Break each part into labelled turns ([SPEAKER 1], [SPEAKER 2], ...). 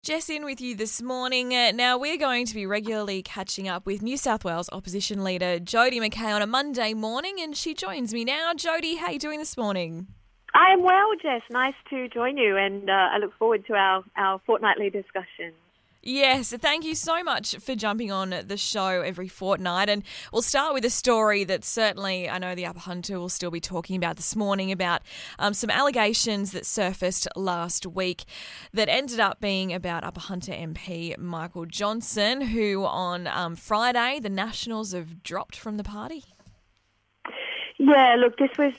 [SPEAKER 1] Jess in with you this morning. Now, we're going to be regularly catching up with New South Wales Opposition Leader Jodie McKay on a Monday morning, and she joins me now. Jodie, how are you doing this morning?
[SPEAKER 2] I am well, Jess. Nice to join you, and I look forward to our fortnightly discussion.
[SPEAKER 1] Yes, thank you so much for jumping on the show every fortnight. And we'll start with a story that certainly I know the Upper Hunter will still be talking about this morning about some allegations that surfaced last week that ended up being about Upper Hunter MP Michael Johnson, who on Friday the Nationals have dropped from the party.
[SPEAKER 2] Yeah, look, this is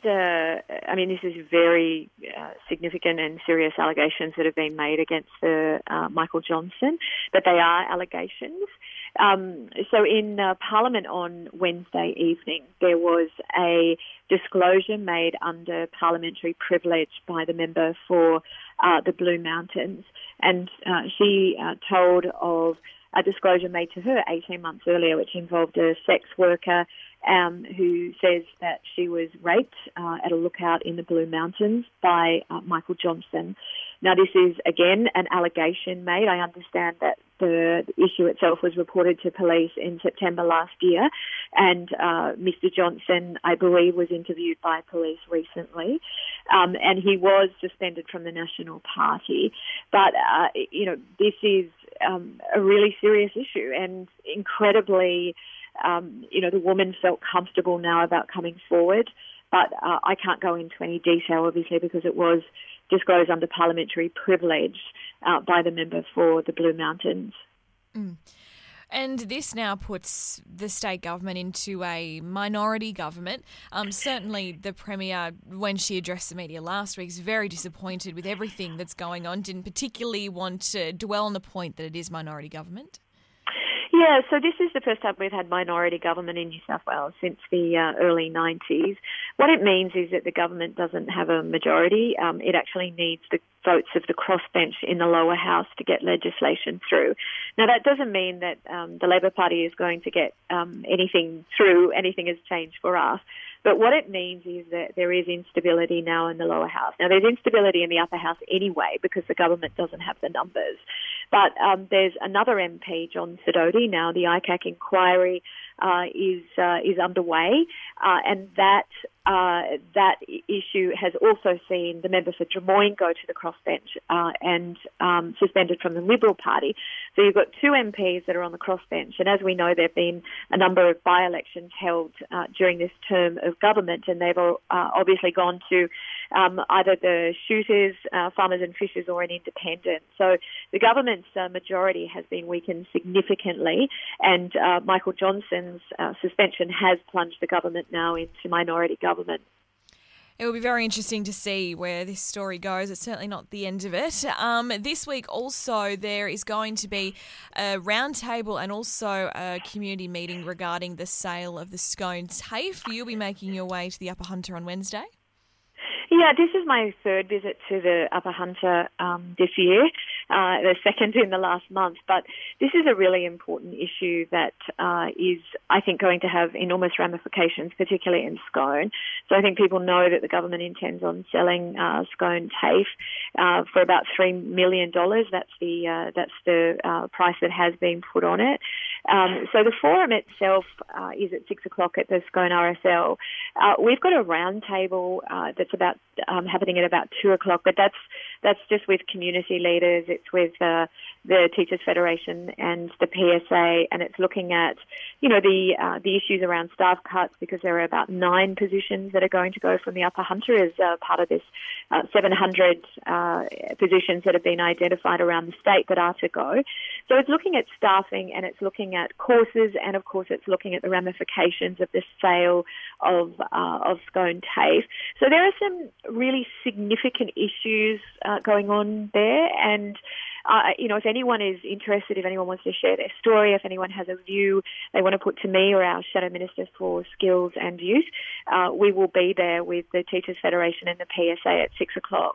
[SPEAKER 2] very significant and serious allegations that have been made against Michael Johnson, but they are allegations. So in Parliament on Wednesday evening, there was a disclosure made under parliamentary privilege by the member for the Blue Mountains, and she told of a disclosure made to her 18 months earlier, which involved a sex worker who says that she was raped at a lookout in the Blue Mountains by Michael Johnson. Now, this is, again, an allegation made. I understand that the issue itself was reported to police in September last year, and Mr. Johnson, I believe, was interviewed by police recently, and he was suspended from the National Party. But, this is a really serious issue, and incredibly, the woman felt comfortable now about coming forward, but I can't go into any detail, obviously, because it was disclosed under parliamentary privilege by the member for the Blue Mountains.
[SPEAKER 1] Mm. And this now puts the state government into a minority government. Certainly the Premier, when she addressed the media last week, is very disappointed with everything that's going on, didn't particularly want to dwell on the point that it is minority government.
[SPEAKER 2] Yeah, so this is the first time we've had minority government in New South Wales since the early 90s. What it means is that the government doesn't have a majority. It actually needs the votes of the crossbench in the lower house to get legislation through. Now, that doesn't mean that the Labor Party is going to get anything through, anything has changed for us. But what it means is that there is instability now in the lower house. Now, there's instability in the upper house anyway because the government doesn't have the numbers. But there's another MP, John Sidoti, now the ICAC inquiry is underway, and that issue has also seen the member for Drummoyne go to the crossbench and suspended from the Liberal Party. So you've got two MPs that are on the crossbench, and as we know, there have been a number of by-elections held during this term of government, and they've obviously gone to either the shooters, farmers and fishers, or an independent. So the government's majority has been weakened significantly, and Michael Johnson's suspension has plunged the government now into minority government.
[SPEAKER 1] It will be very interesting to see where this story goes. It's certainly not the end of it. This week also there is going to be a roundtable and also a community meeting regarding the sale of the Scone TAFE. You'll be making your way to the Upper Hunter on Wednesday.
[SPEAKER 2] Yeah, this is my third visit to the Upper Hunter this year, the second in the last month. But this is a really important issue that is, I think, going to have enormous ramifications, particularly in Scone. So I think people know that the government intends on selling Scone TAFE for about $3 million. That's the price that has been put on it. So the forum itself is at 6 o'clock at the Scone RSL. We've got a roundtable that's about happening at about 2 o'clock, but that's just with community leaders. It's with the Teachers Federation and the PSA, and it's looking at the issues around staff cuts, because there are about 9 positions that are going to go from the Upper Hunter as part of this 700 positions that have been identified around the state that are to go. So it's looking at staffing, and it's looking at courses, and of course it's looking at the ramifications of the sale of Scone TAFE. So there are some really significant issues going on there, and if anyone is interested, if anyone wants to share their story, if anyone has a view they want to put to me or our Shadow Minister for Skills and Youth, we will be there with the Teachers Federation and the PSA at 6 o'clock.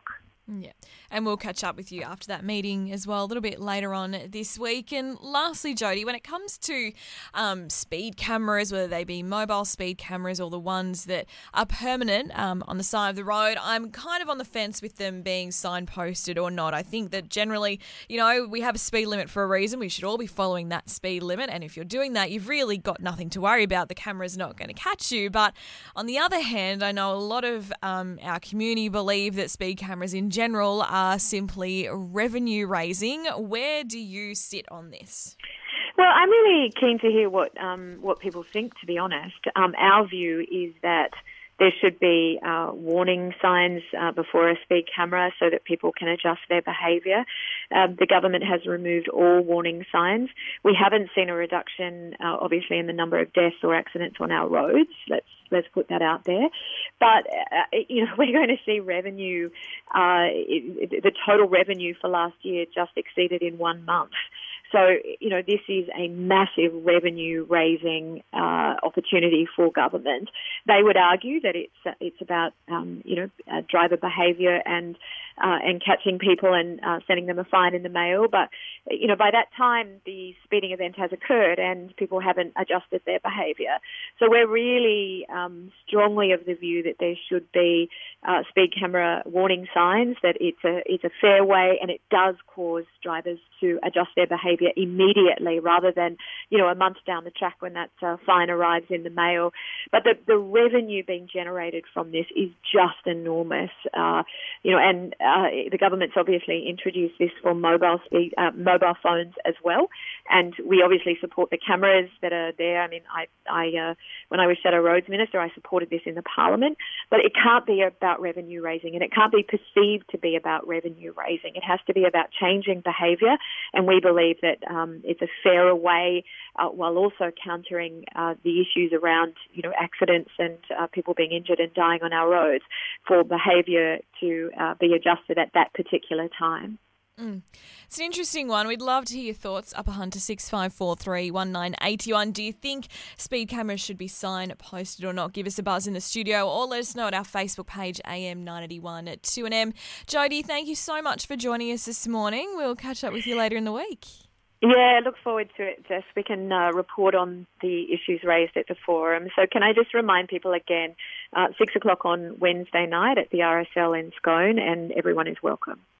[SPEAKER 1] Yeah, and we'll catch up with you after that meeting as well a little bit later on this week. And lastly, Jody, when it comes to speed cameras, whether they be mobile speed cameras or the ones that are permanent on the side of the road, I'm kind of on the fence with them being signposted or not. I think that generally, we have a speed limit for a reason. We should all be following that speed limit. And if you're doing that, you've really got nothing to worry about. The camera's not going to catch you. But on the other hand, I know a lot of our community believe that speed cameras in general are simply revenue raising. Where do you sit on this?
[SPEAKER 2] Well, I'm really keen to hear what people think, to be honest. Our view is that there should be warning signs before a speed camera so that people can adjust their behaviour. The government has removed all warning signs. We haven't seen a reduction, obviously, in the number of deaths or accidents on our roads. Let's put that out there. But, we're going to see revenue, the total revenue for last year just exceeded in 1 month. So, this is a massive revenue-raising opportunity for government. They would argue that it's about, driver behaviour and catching people and sending them a fine in the mail. But, by that time, the speeding event has occurred and people haven't adjusted their behaviour. So we're really strongly of the view that there should be speed camera warning signs, that it's a fair way and it does cause drivers to adjust their behaviour immediately rather than, a month down the track when that fine arrives in the mail. But the revenue being generated from this is just enormous. The government's obviously introduced this for mobile phones as well. And we obviously support the cameras that are there. I mean, I when I was Shadow Roads Minister, I supported this in the Parliament. But it can't be about revenue raising, and it can't be perceived to be about revenue raising. It has to be about changing behaviour, and we believe that it's a fairer way, while also countering the issues around, accidents and people being injured and dying on our roads, for behaviour to be adjusted at that particular time.
[SPEAKER 1] It's an interesting one. We'd love to hear your thoughts. Upper Hunter 6543 1981. Do you think speed cameras should be sign-posted or not? Give us a buzz in the studio or let us know at our Facebook page, AM 981 at 2AM. Jody, thank you so much for joining us this morning. We'll catch up with you later in the week.
[SPEAKER 2] Yeah, look forward to it, Jess. We can report on the issues raised at the forum. So can I just remind people again, 6 o'clock on Wednesday night at the RSL in Scone, and everyone is welcome.